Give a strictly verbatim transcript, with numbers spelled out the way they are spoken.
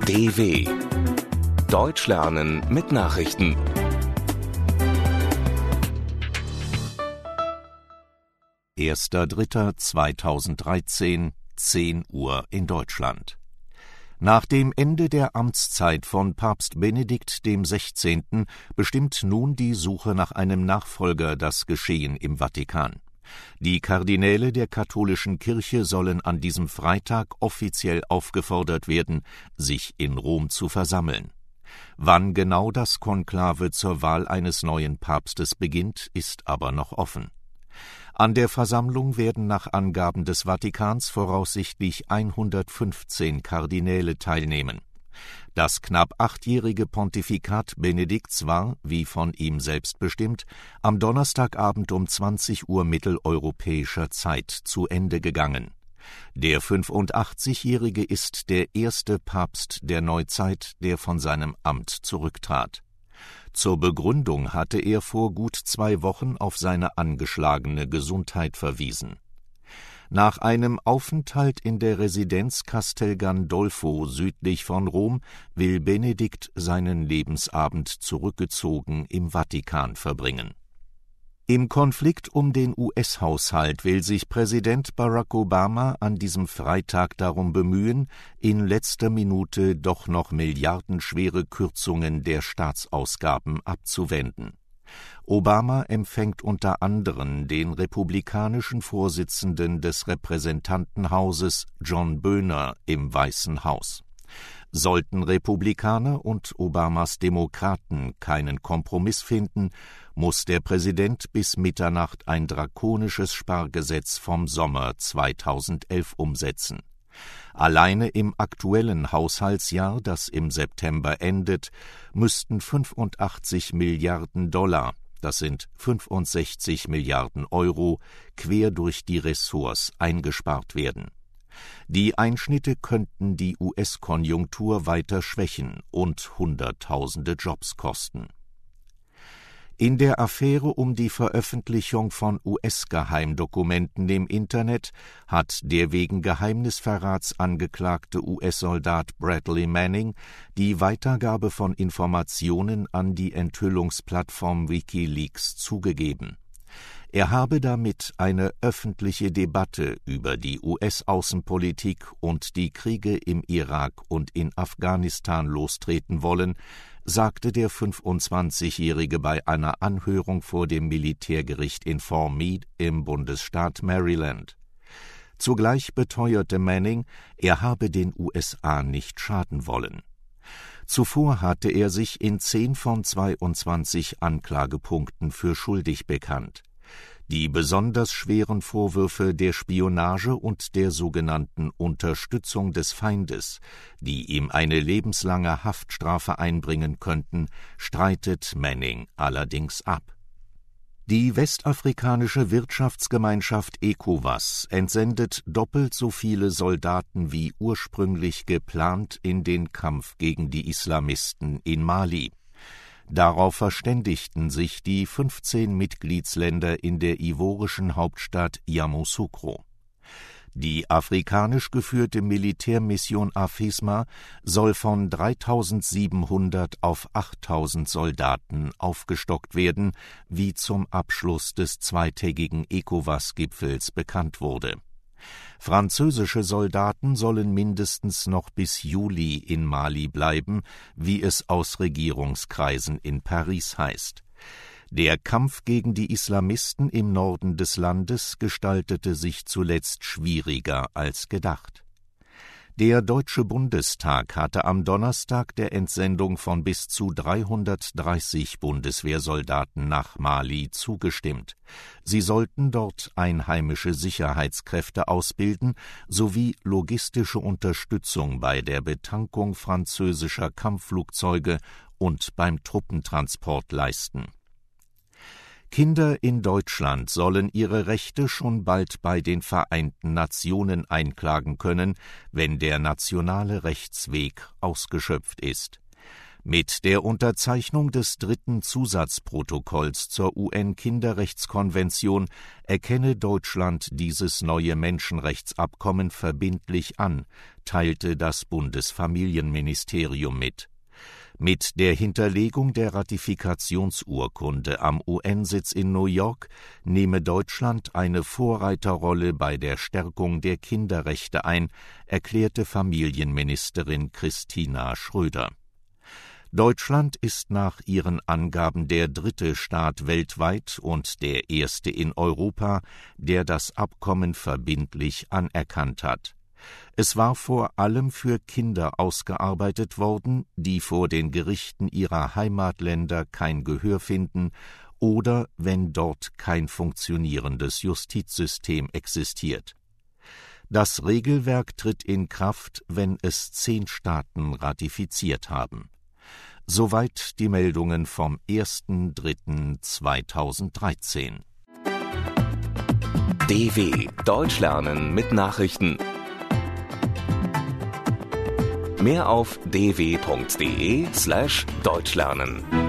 D W Deutsch lernen mit Nachrichten. erster dritter zweitausenddreizehn, zehn Uhr in Deutschland. Nach dem Ende der Amtszeit von Papst Benedikt dem Sechzehnten bestimmt nun die Suche nach einem Nachfolger das Geschehen im Vatikan. Die Kardinäle der katholischen Kirche sollen an diesem Freitag offiziell aufgefordert werden, sich in Rom zu versammeln. Wann genau das Konklave zur Wahl eines neuen Papstes beginnt, ist aber noch offen. An der Versammlung werden nach Angaben des Vatikans voraussichtlich hundertfünfzehn Kardinäle teilnehmen. Das knapp achtjährige Pontifikat Benedikts war, wie von ihm selbst bestimmt, am Donnerstagabend um zwanzig Uhr mitteleuropäischer Zeit zu Ende gegangen. Der fünfundachtzigjährige ist der erste Papst der Neuzeit, der von seinem Amt zurücktrat. Zur Begründung hatte er vor gut zwei Wochen auf seine angeschlagene Gesundheit verwiesen. Nach einem Aufenthalt in der Residenz Castel Gandolfo südlich von Rom will Benedikt seinen Lebensabend zurückgezogen im Vatikan verbringen. Im Konflikt um den U S-Haushalt will sich Präsident Barack Obama an diesem Freitag darum bemühen, in letzter Minute doch noch milliardenschwere Kürzungen der Staatsausgaben abzuwenden. Obama empfängt unter anderem den republikanischen Vorsitzenden des Repräsentantenhauses John Boehner im Weißen Haus. Sollten Republikaner und Obamas Demokraten keinen Kompromiss finden, muss der Präsident bis Mitternacht ein drakonisches Spargesetz vom Sommer zweitausendelf umsetzen. Alleine im aktuellen Haushaltsjahr, das im September endet, müssten fünfundachtzig Milliarden Dollar, das sind fünfundsechzig Milliarden Euro, quer durch die Ressorts eingespart werden. Die Einschnitte könnten die U S-Konjunktur weiter schwächen und Hunderttausende Jobs kosten. In der Affäre um die Veröffentlichung von U S-Geheimdokumenten im Internet hat der wegen Geheimnisverrats angeklagte U S-Soldat Bradley Manning die Weitergabe von Informationen an die Enthüllungsplattform WikiLeaks zugegeben. Er habe damit eine öffentliche Debatte über die U S-Außenpolitik und die Kriege im Irak und in Afghanistan lostreten wollen, sagte der fünfundzwanzigjährige bei einer Anhörung vor dem Militärgericht in Fort Meade im Bundesstaat Maryland. Zugleich beteuerte Manning, er habe den U S A nicht schaden wollen. Zuvor hatte er sich in zehn von zweiundzwanzig Anklagepunkten für schuldig bekannt. Die besonders schweren Vorwürfe der Spionage und der sogenannten Unterstützung des Feindes, die ihm eine lebenslange Haftstrafe einbringen könnten, streitet Manning allerdings ab. Die westafrikanische Wirtschaftsgemeinschaft ECOWAS entsendet doppelt so viele Soldaten wie ursprünglich geplant in den Kampf gegen die Islamisten in Mali. Darauf verständigten sich die fünfzehn Mitgliedsländer in der ivorischen Hauptstadt Yamoussoukro. Die afrikanisch geführte Militärmission AFISMA soll von dreitausendsiebenhundert auf achttausend Soldaten aufgestockt werden, wie zum Abschluss des zweitägigen ECOWAS-Gipfels bekannt wurde. Französische Soldaten sollen mindestens noch bis Juli in Mali bleiben, wie es aus Regierungskreisen in Paris heißt. Der Kampf gegen die Islamisten im Norden des Landes gestaltete sich zuletzt schwieriger als gedacht. Der Deutsche Bundestag hatte am Donnerstag der Entsendung von bis zu dreihundertdreißig Bundeswehrsoldaten nach Mali zugestimmt. Sie sollten dort einheimische Sicherheitskräfte ausbilden sowie logistische Unterstützung bei der Betankung französischer Kampfflugzeuge und beim Truppentransport leisten. Kinder in Deutschland sollen ihre Rechte schon bald bei den Vereinten Nationen einklagen können, wenn der nationale Rechtsweg ausgeschöpft ist. Mit der Unterzeichnung des dritten Zusatzprotokolls zur U N-Kinderrechtskonvention erkenne Deutschland dieses neue Menschenrechtsabkommen verbindlich an, teilte das Bundesfamilienministerium mit. Mit der Hinterlegung der Ratifikationsurkunde am U N-Sitz in New York nehme Deutschland eine Vorreiterrolle bei der Stärkung der Kinderrechte ein, erklärte Familienministerin Christina Schröder. Deutschland ist nach ihren Angaben der dritte Staat weltweit und der erste in Europa, der das Abkommen verbindlich anerkannt hat. Es war vor allem für Kinder ausgearbeitet worden, die vor den Gerichten ihrer Heimatländer kein Gehör finden oder wenn dort kein funktionierendes Justizsystem existiert. Das Regelwerk tritt in Kraft, wenn es zehn Staaten ratifiziert haben. Soweit die Meldungen vom erster dritter zweitausenddreizehn. D W Deutsch lernen mit Nachrichten. Mehr auf d w punkt d e slash deutsch lernen.